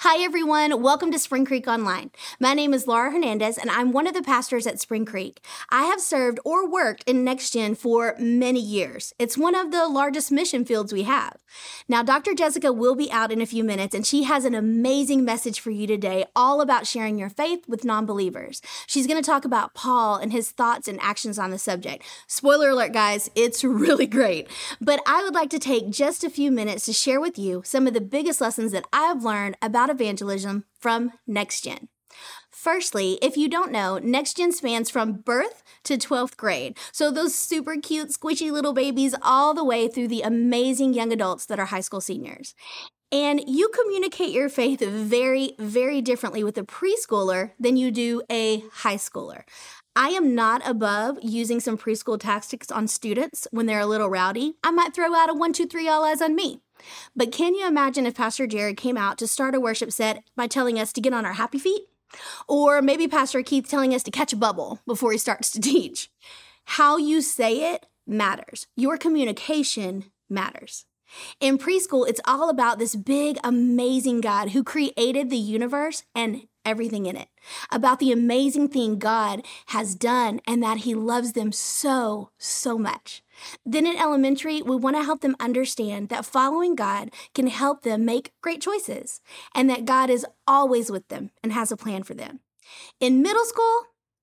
Hi, everyone. Welcome to Spring Creek Online. My name is Laura Hernandez, and I'm one of the pastors at Spring Creek. I have served or worked in Next Gen for many years. It's one of the largest mission fields we have. Now, Dr. Jessica will be out in a few minutes, and she has an amazing message for you today, all about sharing your faith with non-believers. She's going to talk about Paul and his thoughts and actions on the subject. Spoiler alert, guys, it's really great. But I would like to take just a few minutes to share with you some of the biggest lessons that I have learned about evangelism from Next Gen. Firstly, if you don't know, Next Gen spans from birth to 12th grade. So those super cute, squishy little babies all the way through the amazing young adults that are high school seniors. And you communicate your faith very, very differently with a preschooler than you do a high schooler. I am not above using some preschool tactics on students when they're a little rowdy. I might throw out a 1, 2, 3, all eyes on me. But can you imagine if Pastor Jared came out to start a worship set by telling us to get on our happy feet? Or maybe Pastor Keith telling us to catch a bubble before he starts to teach? How you say it matters. Your communication matters. In preschool, it's all about this big, amazing God who created the universe and everything in it, about the amazing thing God has done and that he loves them so, so much. Then in elementary, we want to help them understand that following God can help them make great choices and that God is always with them and has a plan for them. In middle school,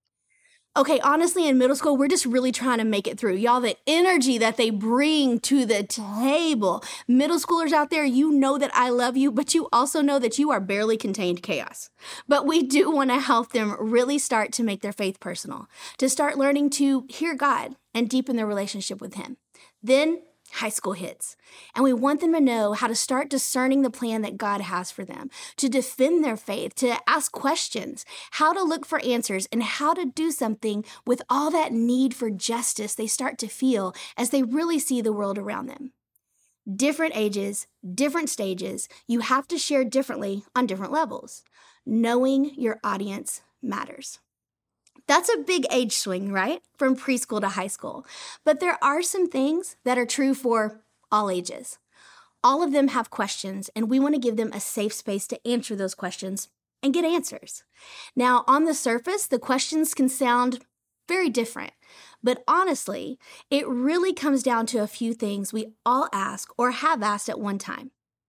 honestly, in middle school, we're just really trying to make it through. Y'all, the energy that they bring to the table. Middle schoolers out there, you know that I love you, but you also know that you are barely contained chaos. But we do want to help them really start to make their faith personal, to start learning to hear God and deepen their relationship with him. Then high school hits, and we want them to know how to start discerning the plan that God has for them, to defend their faith, to ask questions, how to look for answers, and how to do something with all that need for justice they start to feel as they really see the world around them. Different ages, different stages, you have to share differently on different levels. Knowing your audience matters. That's a big age swing, right? From preschool to high school. But there are some things that are true for all ages. All of them have questions, and we want to give them a safe space to answer those questions and get answers. Now, on the surface, the questions can sound very different. But honestly, it really comes down to a few things we all ask or have asked at one time.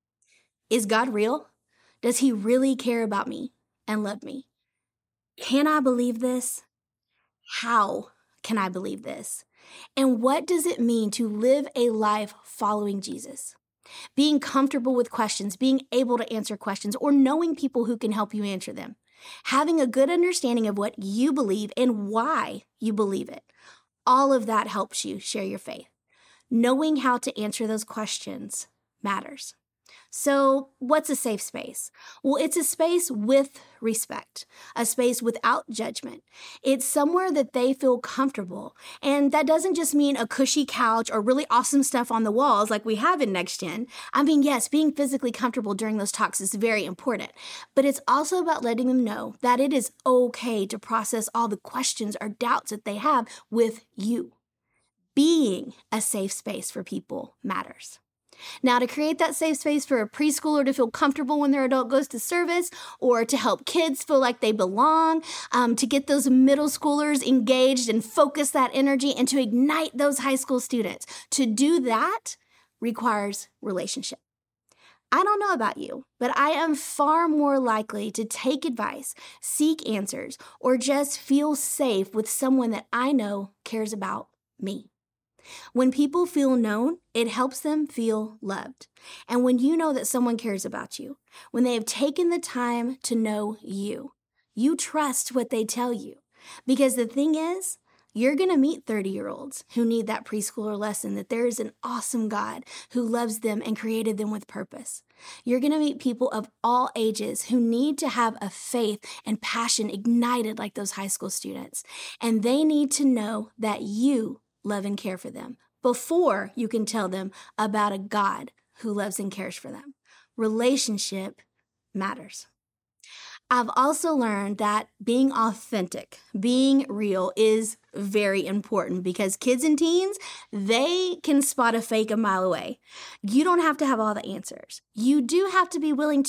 Is God real? Does he really care about me and love me? Can I believe this? How can I believe this? And what does it mean to live a life following Jesus? Being comfortable with questions, being able to answer questions, or knowing people who can help you answer them. Having a good understanding of what you believe and why you believe it. All of that helps you share your faith. Knowing how to answer those questions matters. So what's a safe space? Well, it's a space with respect, a space without judgment. It's somewhere that they feel comfortable. And that doesn't just mean a cushy couch or really awesome stuff on the walls like we have in Next Gen. I mean, yes, being physically comfortable during those talks is very important. But it's also about letting them know that it is okay to process all the questions or doubts that they have with you. Being a safe space for people matters. Now, to create that safe space for a preschooler to feel comfortable when their adult goes to service, or to help kids feel like they belong, to get those middle schoolers engaged and focus that energy, and to ignite those high school students, to do that requires relationship. I don't know about you, but I am far more likely to take advice, seek answers, or just feel safe with someone that I know cares about me. When people feel known, it helps them feel loved. And when you know that someone cares about you, when they have taken the time to know you, you trust what they tell you. Because the thing is, you're going to meet 30-year-olds who need that preschooler lesson that there is an awesome God who loves them and created them with purpose. You're going to meet people of all ages who need to have a faith and passion ignited like those high school students. And they need to know that you love and care for them before you can tell them about a God who loves and cares for them. Relationship matters. I've also learned that being authentic, being real is very important because kids and teens, they can spot a fake a mile away. You don't have to have all the answers. You do have to be willing to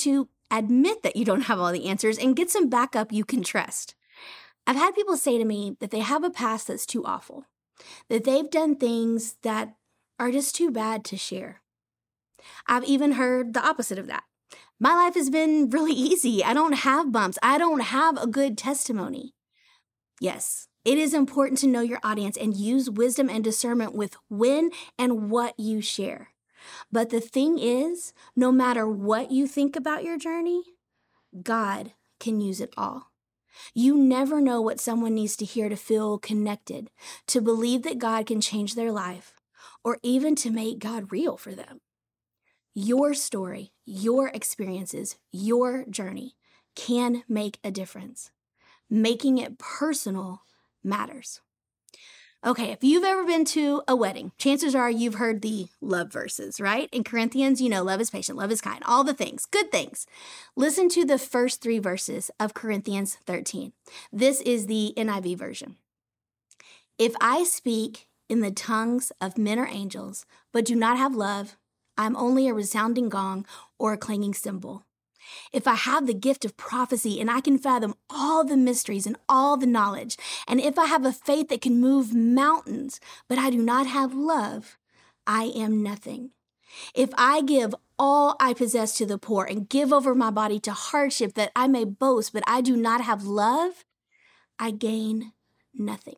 Admit that you don't have all the answers and get some backup you can trust. I've had people say to me that they have a past that's too awful, that they've done things that are just too bad to share. I've even heard the opposite of that. My life has been really easy. I don't have bumps. I don't have a good testimony. Yes, it is important to know your audience and use wisdom and discernment with when and what you share. But the thing is, no matter what you think about your journey, God can use it all. You never know what someone needs to hear to feel connected, to believe that God can change their life, or even to make God real for them. Your story, your experiences, your journey can make a difference. Making it personal matters. Okay, if you've ever been to a wedding, chances are you've heard the love verses, right? In Corinthians, love is patient, love is kind, all the things, good things. Listen to the first 3 verses of Corinthians 13. This is the NIV version. If I speak in the tongues of men or angels, but do not have love, I'm only a resounding gong or a clanging cymbal. If I have the gift of prophecy and I can fathom all the mysteries and all the knowledge, and if I have a faith that can move mountains, but I do not have love, I am nothing. If I give all I possess to the poor and give over my body to hardship that I may boast, but I do not have love, I gain nothing.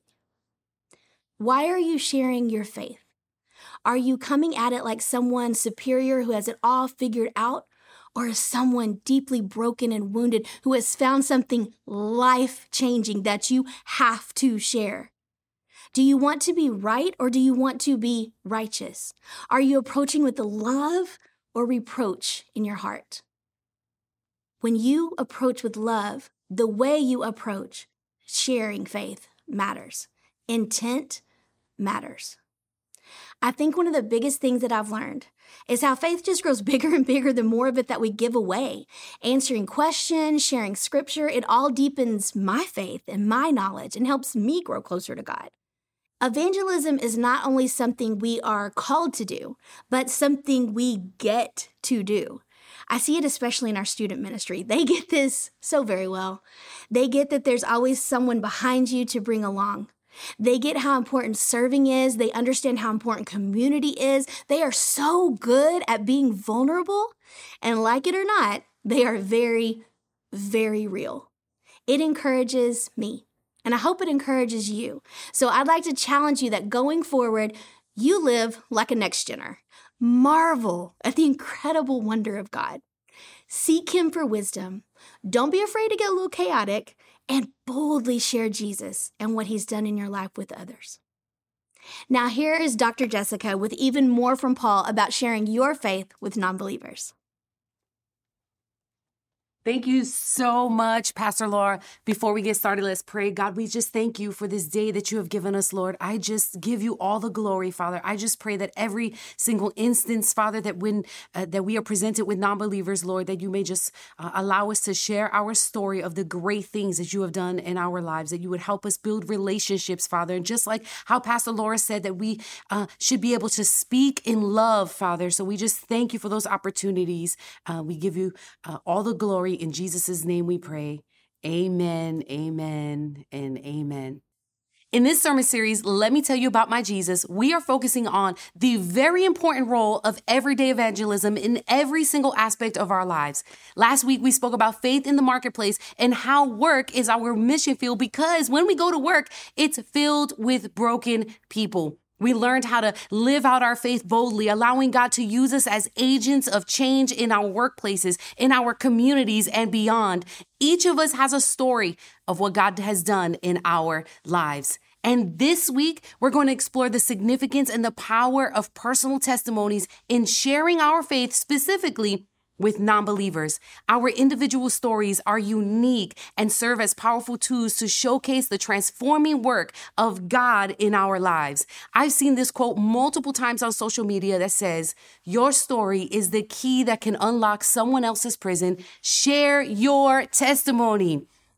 Why are you sharing your faith? Are you coming at it like someone superior who has it all figured out? Or as someone deeply broken and wounded who has found something life-changing that you have to share? Do you want to be right or do you want to be righteous? Are you approaching with the love or reproach in your heart? When you approach with love, the way you approach sharing faith matters. Intent matters. I think one of the biggest things that I've learned is how faith just grows bigger and bigger the more of it that we give away. Answering questions, sharing scripture, it all deepens my faith and my knowledge and helps me grow closer to God. Evangelism is not only something we are called to do, but something we get to do. I see it especially in our student ministry. They get this so very well. They get that there's always someone behind you to bring along. They get how important serving is. They understand how important community is. They are so good at being vulnerable. And like it or not, they are very, very real. It encourages me. And I hope it encourages you. So I'd like to challenge you that going forward, you live like a next-gener. Marvel at the incredible wonder of God. Seek Him for wisdom. Don't be afraid to get a little chaotic. And boldly share Jesus and what He's done in your life with others. Now here is Dr. Jessica with even more from Paul about sharing your faith with non-believers. Thank you so much, Pastor Laura. Before we get started, let's pray. God, we just thank you for this day that you have given us, Lord. I just give you all the glory, Father. I just pray that every single instance, Father, that when that we are presented with non-believers, Lord, that you may just allow us to share our story of the great things that you have done in our lives, that you would help us build relationships, Father. And just like how Pastor Laura said that we should be able to speak in love, Father. So we just thank you for those opportunities. We give you all the glory. In Jesus' name we pray. Amen, amen, and amen. In this sermon series, Let Me Tell You About My Jesus, we are focusing on the very important role of everyday evangelism in every single aspect of our lives. Last week, we spoke about faith in the marketplace and how work is our mission field because when we go to work, it's filled with broken people. We learned how to live out our faith boldly, allowing God to use us as agents of change in our workplaces, in our communities, and beyond. Each of us has a story of what God has done in our lives. And this week, we're going to explore the significance and the power of personal testimonies in sharing our faith specifically with non-believers. Our individual stories are unique and serve as powerful tools to showcase the transforming work of God in our lives. I've seen this quote multiple times on social media that says, "Your story is the key that can unlock someone else's prison. Share your testimony."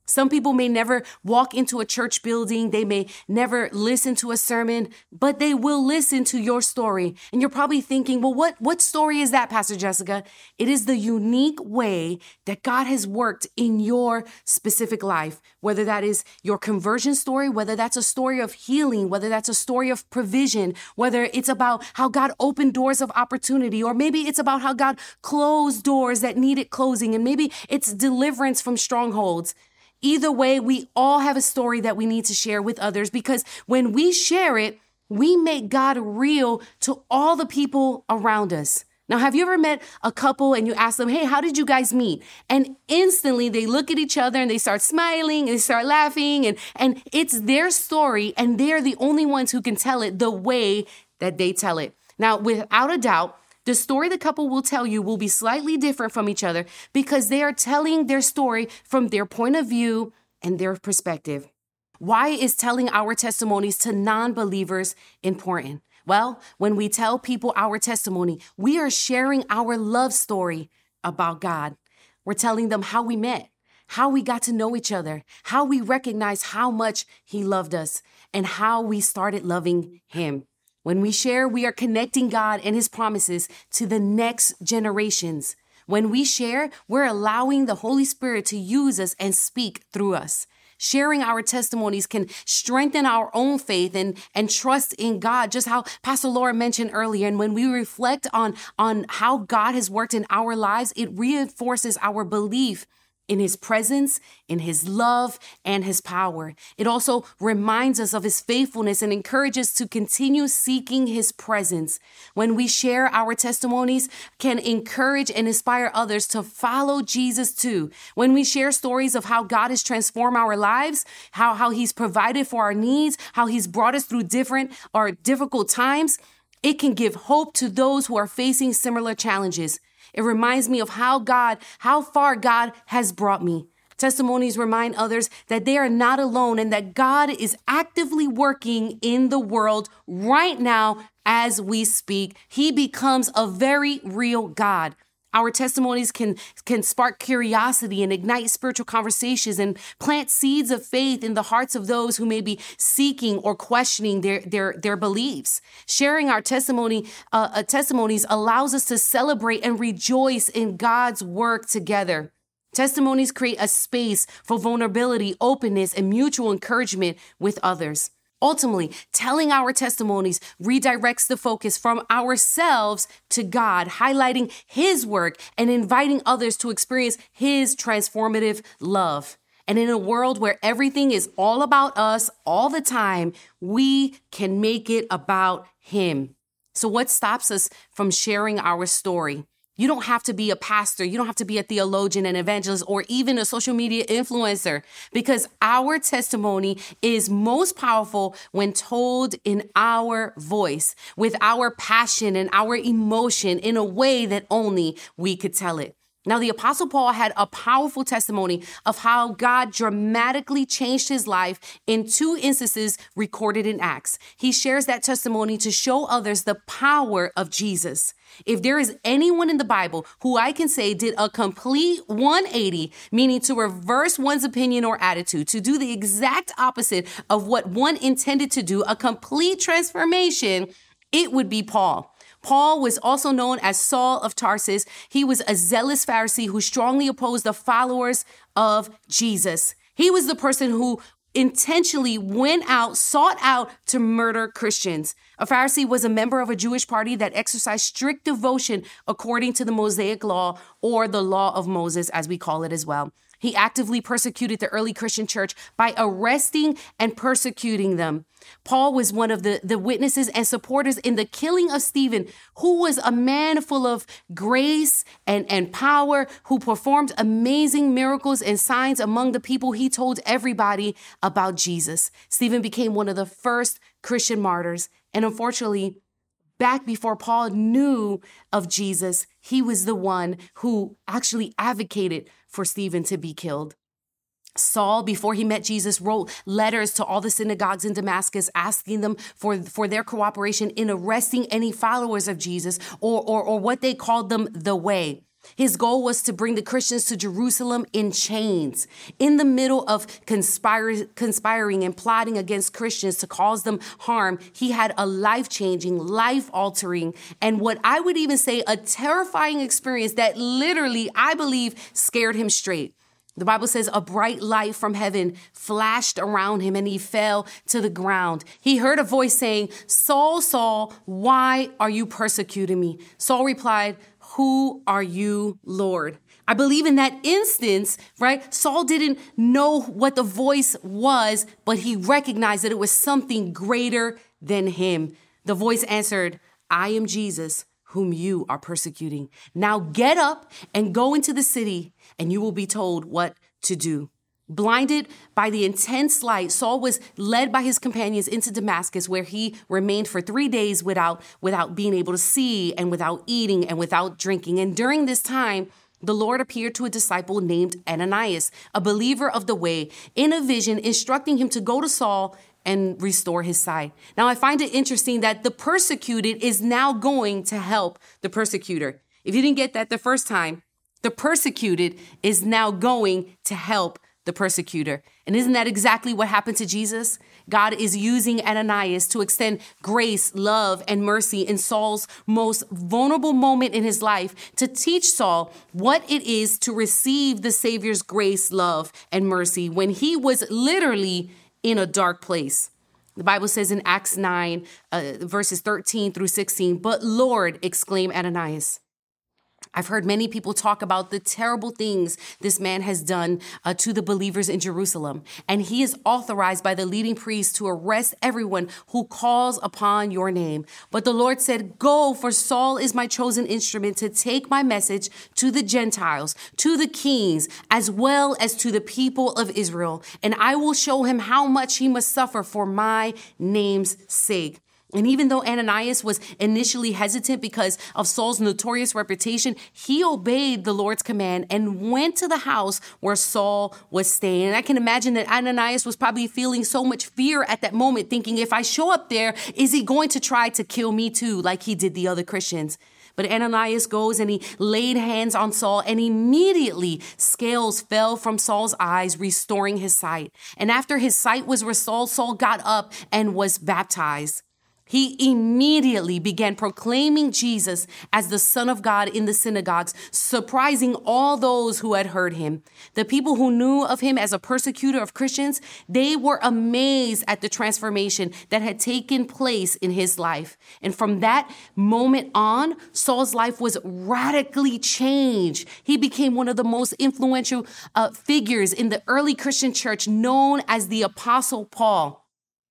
Some people may never walk into a church building. They may never listen to a sermon, but they will listen to your story. And you're probably thinking, well, what story is that, Pastor Jessica? It is the unique way that God has worked in your specific life, whether that is your conversion story, whether that's a story of healing, whether that's a story of provision, whether it's about how God opened doors of opportunity, or maybe it's about how God closed doors that needed closing, and maybe it's deliverance from strongholds. Either way, we all have a story that we need to share with others, because when we share it, we make God real to all the people around us. Now, have you ever met a couple and you ask them, hey, how did you guys meet? And instantly they look at each other and they start smiling and they start laughing, and it's their story, and they're the only ones who can tell it the way that they tell it. Now, without a doubt, the story the couple will tell you will be slightly different from each other because they are telling their story from their point of view and their perspective. Why is telling our testimonies to non-believers important? Well, when we tell people our testimony, we are sharing our love story about God. We're telling them how we met, how we got to know each other, how we recognize how much He loved us, and how we started loving Him. When we share, we are connecting God and His promises to the next generations. When we share, we're allowing the Holy Spirit to use us and speak through us. Sharing our testimonies can strengthen our own faith and trust in God, just how Pastor Laura mentioned earlier. And when we reflect on how God has worked in our lives, it reinforces our belief in His presence, in His love, and His power. It also reminds us of His faithfulness and encourages us to continue seeking His presence. When we share our testimonies, can encourage and inspire others to follow Jesus too. When we share stories of how God has transformed our lives, how He's provided for our needs, how He's brought us through different or difficult times, it can give hope to those who are facing similar challenges. It reminds me of how far God has brought me. Testimonies remind others that they are not alone and that God is actively working in the world right now as we speak. He becomes a very real God. Our testimonies can spark curiosity and ignite spiritual conversations and plant seeds of faith in the hearts of those who may be seeking or questioning their beliefs. Sharing our testimonies allows us to celebrate and rejoice in God's work together. Testimonies create a space for vulnerability, openness, and mutual encouragement with others. Ultimately, telling our testimonies redirects the focus from ourselves to God, highlighting His work and inviting others to experience His transformative love. And in a world where everything is all about us all the time, we can make it about Him. So what stops us from sharing our story? You don't have to be a pastor. You don't have to be a theologian, an evangelist, or even a social media influencer, because our testimony is most powerful when told in our voice, with our passion and our emotion in a way that only we could tell it. Now, the Apostle Paul had a powerful testimony of how God dramatically changed his life in 2 instances recorded in Acts. He shares that testimony to show others the power of Jesus. If there is anyone in the Bible who I can say did a complete 180, meaning to reverse one's opinion or attitude, to do the exact opposite of what one intended to do, a complete transformation, it would be Paul. Paul was also known as Saul of Tarsus. He was a zealous Pharisee who strongly opposed the followers of Jesus. He was the person who intentionally sought out to murder Christians. A Pharisee was a member of a Jewish party that exercised strict devotion according to the Mosaic law, or the law of Moses, as we call it as well. He actively persecuted the early Christian church by arresting and persecuting them. Paul was one of the witnesses and supporters in the killing of Stephen, who was a man full of grace and power, who performed amazing miracles and signs among the people. He told everybody about Jesus. Stephen became one of the first Christian martyrs. And unfortunately, back before Paul knew of Jesus, he was the one who actually advocated for Stephen to be killed. Saul, before he met Jesus, wrote letters to all the synagogues in Damascus, asking them for their cooperation in arresting any followers of Jesus, or what they called them, the way. His goal was to bring the Christians to Jerusalem in chains, in the middle of conspiring and plotting against Christians to cause them harm. He had a life-changing, life-altering, and what I would even say a terrifying experience that literally, I believe, scared him straight. The Bible says a bright light from heaven flashed around him and he fell to the ground. He heard a voice saying, "Saul, Saul, why are you persecuting me?" Saul replied, "Who are you, Lord?" I believe in that instance, right? Saul didn't know what the voice was, but he recognized that it was something greater than him. The voice answered, "I am Jesus, whom you are persecuting. Now get up and go into the city, and you will be told what to do." Blinded by the intense light, Saul was led by his companions into Damascus, where he remained for 3 days without being able to see and without eating and without drinking. And during this time, the Lord appeared to a disciple named Ananias, a believer of the way, in a vision, instructing him to go to Saul and restore his sight. Now, I find it interesting that the persecuted is now going to help the persecutor. If you didn't get that the first time, the persecuted is now going to help the persecutor. And isn't that exactly what happened to Jesus? God is using Ananias to extend grace, love, and mercy in Saul's most vulnerable moment in his life to teach Saul what it is to receive the Savior's grace, love, and mercy when he was literally in a dark place. The Bible says in Acts 9, verses 13 through 16, "But Lord," exclaimed Ananias, "I've heard many people talk about the terrible things this man has done to the believers in Jerusalem. And he is authorized by the leading priests to arrest everyone who calls upon your name. But the Lord said, 'Go, for Saul is my chosen instrument to take my message to the Gentiles, to the kings, as well as to the people of Israel. And I will show him how much he must suffer for my name's sake.'" And even though Ananias was initially hesitant because of Saul's notorious reputation, he obeyed the Lord's command and went to the house where Saul was staying. And I can imagine that Ananias was probably feeling so much fear at that moment, thinking, if I show up there, is he going to try to kill me too, like he did the other Christians? But Ananias goes and he laid hands on Saul, and immediately scales fell from Saul's eyes, restoring his sight. And after his sight was restored, Saul got up and was baptized. He immediately began proclaiming Jesus as the Son of God in the synagogues, surprising all those who had heard him. The people who knew of him as a persecutor of Christians, they were amazed at the transformation that had taken place in his life. And from that moment on, Saul's life was radically changed. He became one of the most influential figures in the early Christian church, known as the Apostle Paul.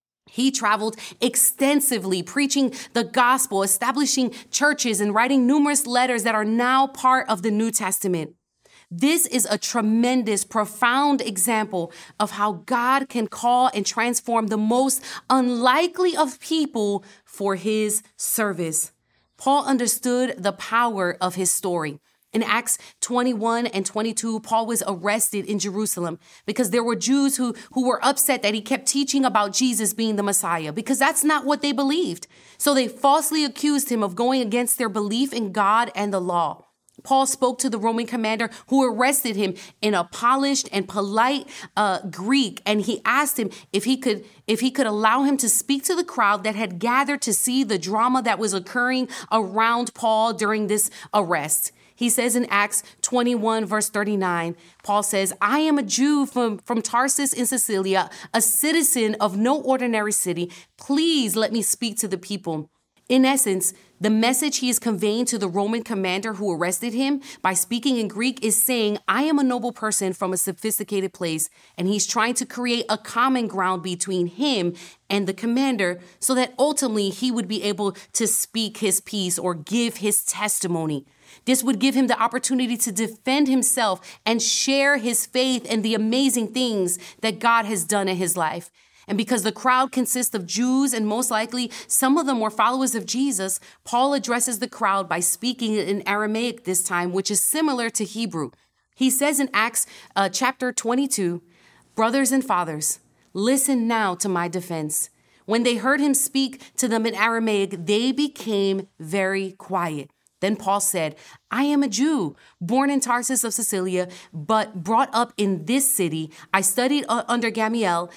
He traveled extensively, preaching the gospel, establishing churches, and writing numerous letters that are now part of the New Testament. This is a tremendous, profound example of how God can call and transform the most unlikely of people for his service. Paul understood the power of his story. In Acts 21 and 22, Paul was arrested in Jerusalem because there were Jews who were upset that he kept teaching about Jesus being the Messiah, because that's not what they believed. So they falsely accused him of going against their belief in God and the law. Paul spoke to the Roman commander who arrested him in a polished and polite Greek, and he asked him if he could allow him to speak to the crowd that had gathered to see the drama that was occurring around Paul during this arrest. He says in Acts 21, verse 39, Paul says, "I am a Jew from Tarsus in Cilicia, a citizen of no ordinary city. Please let me speak to the people." In essence, the message he is conveying to the Roman commander who arrested him by speaking in Greek is saying, I am a noble person from a sophisticated place, and he's trying to create a common ground between him and the commander so that ultimately he would be able to speak his piece or give his testimony. This would give him the opportunity to defend himself and share his faith and the amazing things that God has done in his life. And because the crowd consists of Jews and most likely some of them were followers of Jesus, Paul addresses the crowd by speaking in Aramaic this time, which is similar to Hebrew. He says in Acts chapter 22, "Brothers and fathers, listen now to my defense." When they heard him speak to them in Aramaic, they became very quiet. Then Paul said, I am a Jew, born in Tarsus of Cilicia, but brought up in this city. I studied under Gamaliel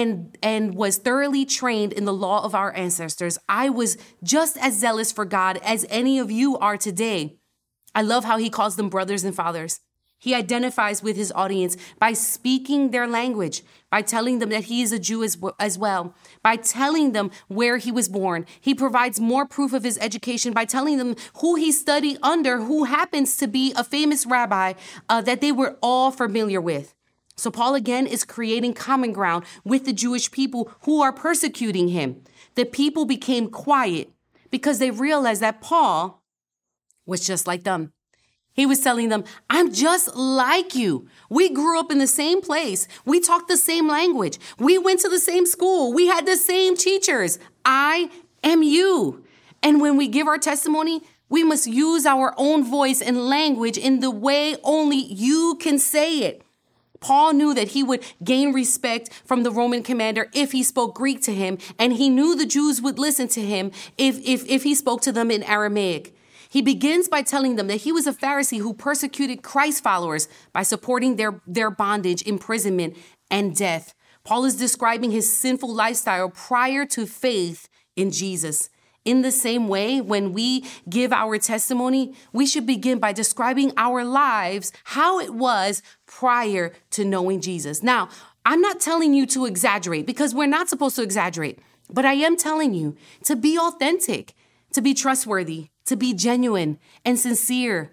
and was thoroughly trained in the law of our ancestors. I was just as zealous for God as any of you are today. I love how he calls them brothers and fathers. He identifies with his audience by speaking their language, by telling them that he is a Jew as well, by telling them where he was born. He provides more proof of his education by telling them who he studied under, who happens to be a famous rabbi that they were all familiar with. So Paul again is creating common ground with the Jewish people who are persecuting him. The people became quiet because they realized that Paul was just like them. He was telling them, I'm just like you. We grew up in the same place. We talked the same language. We went to the same school. We had the same teachers. I am you. And when we give our testimony, we must use our own voice and language in the way only you can say it. Paul knew that he would gain respect from the Roman commander if he spoke Greek to him, and he knew the Jews would listen to him if he spoke to them in Aramaic. He begins by telling them that he was a Pharisee who persecuted Christ followers by supporting their bondage, imprisonment, and death. Paul is describing his sinful lifestyle prior to faith in Jesus. In the same way, when we give our testimony, we should begin by describing our lives, how it was prior to knowing Jesus. Now, I'm not telling you to exaggerate because we're not supposed to exaggerate, but I am telling you to be authentic, to be trustworthy, to be genuine and sincere.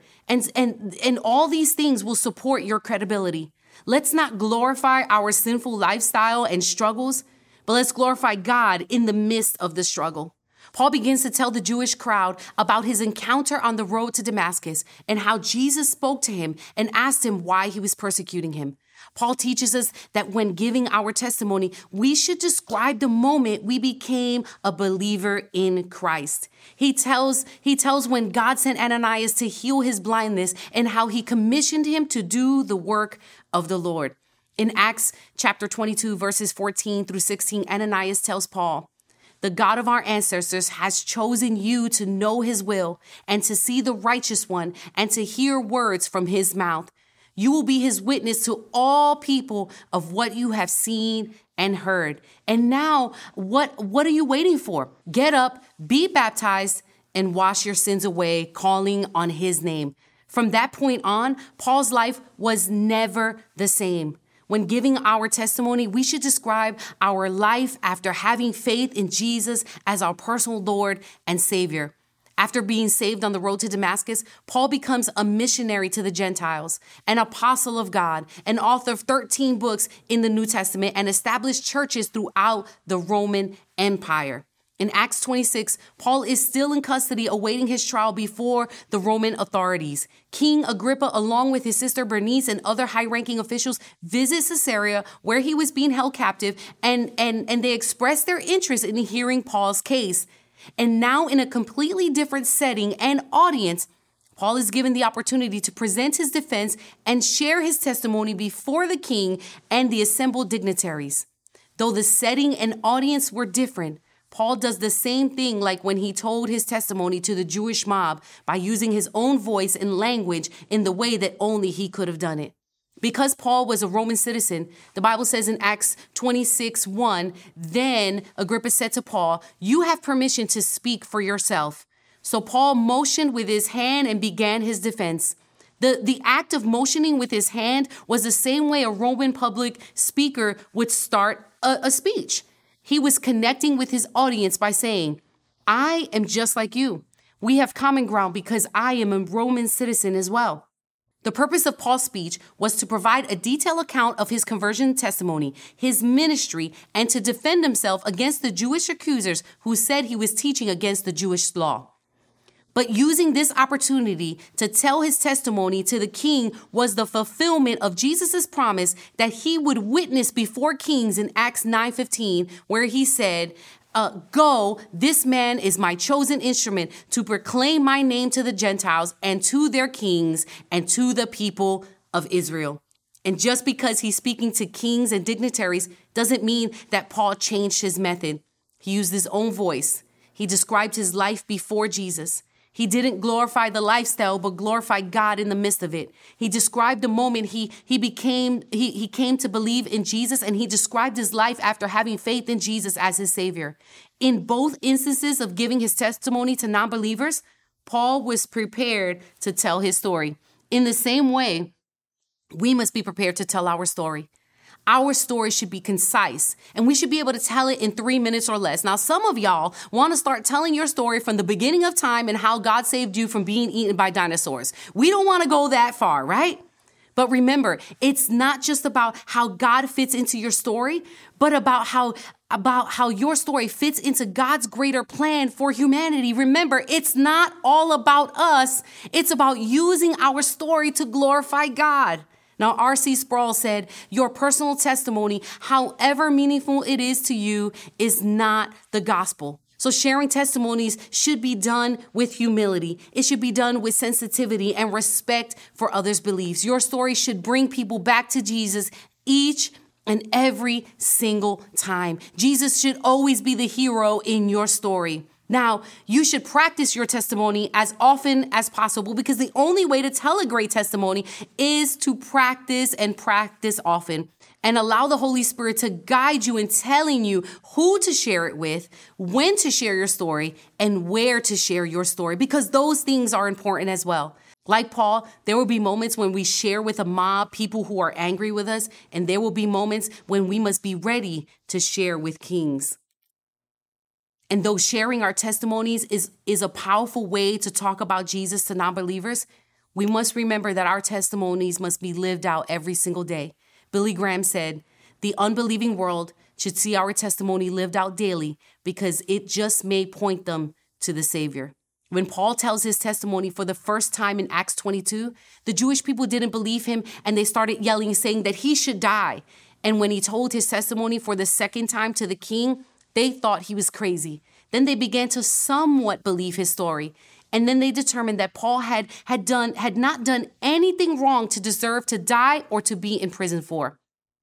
And all these things will support your credibility. Let's not glorify our sinful lifestyle and struggles, but let's glorify God in the midst of the struggle. Paul begins to tell the Jewish crowd about his encounter on the road to Damascus and how Jesus spoke to him and asked him why he was persecuting him. Paul teaches us that when giving our testimony, we should describe the moment we became a believer in Christ. He tells when God sent Ananias to heal his blindness and how he commissioned him to do the work of the Lord. In Acts chapter 22, verses 14 through 16, Ananias tells Paul, the God of our ancestors has chosen you to know his will and to see the righteous one and to hear words from his mouth. You will be his witness to all people of what you have seen and heard. And now, what are you waiting for? Get up, be baptized, and wash your sins away, calling on his name. From that point on, Paul's life was never the same. When giving our testimony, we should describe our life after having faith in Jesus as our personal Lord and Savior. After being saved on the road to Damascus, Paul becomes a missionary to the Gentiles, an apostle of God, an author of 13 books in the New Testament, and established churches throughout the Roman Empire. In Acts 26, Paul is still in custody awaiting his trial before the Roman authorities. King Agrippa, along with his sister Bernice and other high-ranking officials, visit Caesarea where he was being held captive, and they express their interest in hearing Paul's case. And now in a completely different setting and audience, Paul is given the opportunity to present his defense and share his testimony before the king and the assembled dignitaries. Though the setting and audience were different, Paul does the same thing like when he told his testimony to the Jewish mob by using his own voice and language in the way that only he could have done it. Because Paul was a Roman citizen, the Bible says in Acts 26:1, then Agrippa said to Paul, you have permission to speak for yourself. So Paul motioned with his hand and began his defense. The act of motioning with his hand was the same way a Roman public speaker would start a speech. He was connecting with his audience by saying, I am just like you. We have common ground because I am a Roman citizen as well. The purpose of Paul's speech was to provide a detailed account of his conversion testimony, his ministry, and to defend himself against the Jewish accusers who said he was teaching against the Jewish law. But using this opportunity to tell his testimony to the king was the fulfillment of Jesus' promise that he would witness before kings in Acts 9:15, where he said, go, this man is my chosen instrument to proclaim my name to the Gentiles and to their kings and to the people of Israel. And just because he's speaking to kings and dignitaries doesn't mean that Paul changed his method. He used his own voice. He described his life before Jesus. He didn't glorify the lifestyle, but glorified God in the midst of it. He described the moment he came to believe in Jesus, and he described his life after having faith in Jesus as his Savior. In both instances of giving his testimony to non-believers, Paul was prepared to tell his story. In the same way, we must be prepared to tell our story. Our story should be concise, and we should be able to tell it in 3 minutes or less. Now, some of y'all want to start telling your story from the beginning of time and how God saved you from being eaten by dinosaurs. We don't want to go that far, right? But remember, it's not just about how God fits into your story, but about how your story fits into God's greater plan for humanity. Remember, it's not all about us. It's about using our story to glorify God. Now, R.C. Sproul said, your personal testimony, however meaningful it is to you, is not the gospel. So sharing testimonies should be done with humility. It should be done with sensitivity and respect for others' beliefs. Your story should bring people back to Jesus each and every single time. Jesus should always be the hero in your story. Now, you should practice your testimony as often as possible, because the only way to tell a great testimony is to practice and practice often, and allow the Holy Spirit to guide you in telling you who to share it with, when to share your story, and where to share your story, because those things are important as well. Like Paul, there will be moments when we share with a mob, people who are angry with us, and there will be moments when we must be ready to share with kings. And though sharing our testimonies is a powerful way to talk about Jesus to non-believers, we must remember that our testimonies must be lived out every single day. Billy Graham said, the unbelieving world should see our testimony lived out daily, because it just may point them to the Savior. When Paul tells his testimony for the first time in Acts 22, the Jewish people didn't believe him, and they started yelling, saying that he should die. And when he told his testimony for the second time to the king, they thought he was crazy. Then they began to somewhat believe his story. And then they determined that Paul had not done anything wrong to deserve to die or to be in prison for.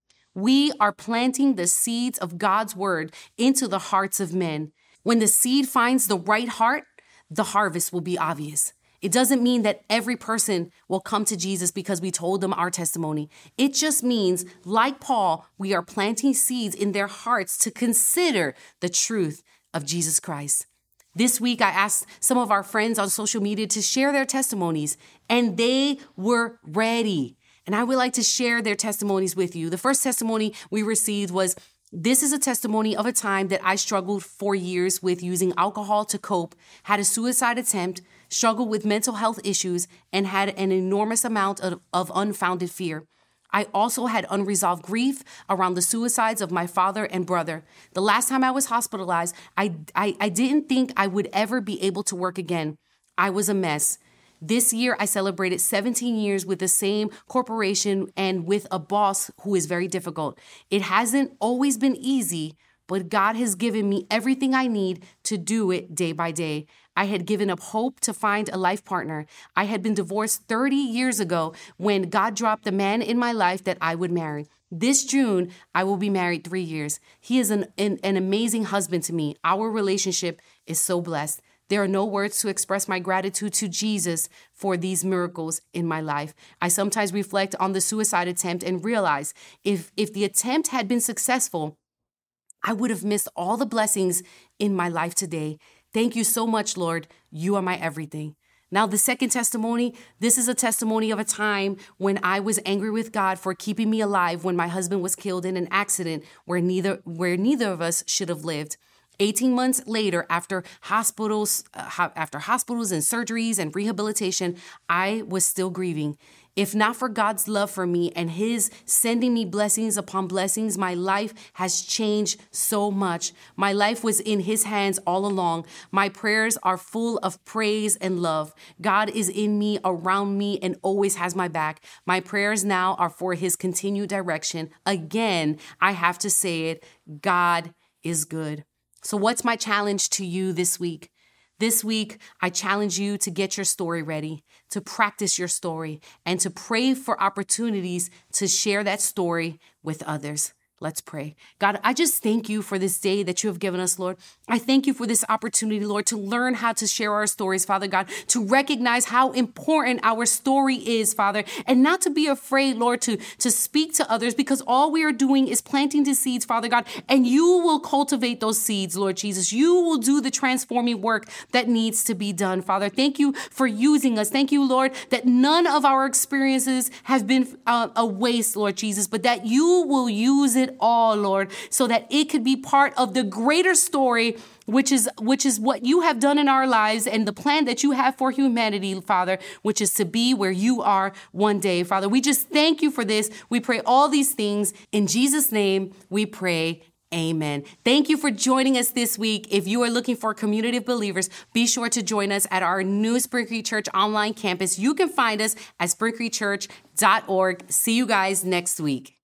We are planting the seeds of God's word into the hearts of men. When the seed finds the right heart, the harvest will be obvious. It doesn't mean that every person will come to Jesus because we told them our testimony. It just means, like Paul, we are planting seeds in their hearts to consider the truth of Jesus Christ. This week, I asked some of our friends on social media to share their testimonies, and they were ready. And I would like to share their testimonies with you. The first testimony we received was, this is a testimony of a time that I struggled for years with using alcohol to cope, had a suicide attempt, struggled with mental health issues, and had an enormous amount of unfounded fear. I also had unresolved grief around the suicides of my father and brother. The last time I was hospitalized, I didn't think I would ever be able to work again. I was a mess. This year, I celebrated 17 years with the same corporation and with a boss who is very difficult. It hasn't always been easy, but God has given me everything I need to do it day by day. I had given up hope to find a life partner. I had been divorced 30 years ago when God dropped the man in my life that I would marry. This June, I will be married 3 years. He is an amazing husband to me. Our relationship is so blessed. There are no words to express my gratitude to Jesus for these miracles in my life. I sometimes reflect on the suicide attempt and realize if the attempt had been successful, I would have missed all the blessings in my life today. Thank you so much, Lord. You are my everything. Now, the second testimony, this is a testimony of a time when I was angry with God for keeping me alive when my husband was killed in an accident where neither of us should have lived. 18 months later, after hospitals and surgeries and rehabilitation, I was still grieving. If not for God's love for me and his sending me blessings upon blessings, my life has changed so much. My life was in his hands all along. My prayers are full of praise and love. God is in me, around me, and always has my back. My prayers now are for his continued direction. Again, I have to say it, God is good. So what's my challenge to you this week? This week, I challenge you to get your story ready, to practice your story, and to pray for opportunities to share that story with others. Let's pray. God, I just thank you for this day that you have given us, Lord. I thank you for this opportunity, Lord, to learn how to share our stories, Father God, to recognize how important our story is, Father, and not to be afraid, Lord, to speak to others, because all we are doing is planting the seeds, Father God, and you will cultivate those seeds, Lord Jesus. You will do the transforming work that needs to be done, Father. Thank you for using us. Thank you, Lord, that none of our experiences have been a waste, Lord Jesus, but that you will use it all, Lord, so that it could be part of the greater story, which is what you have done in our lives and the plan that you have for humanity, Father, which is to be where you are one day, Father. We just thank you for this. We pray all these things in Jesus' name. We pray. Amen. Thank you for joining us this week. If you are looking for a community of believers, be sure to join us at our new Spring Creek Church online campus. You can find us at springcreekchurch.org. See you guys next week.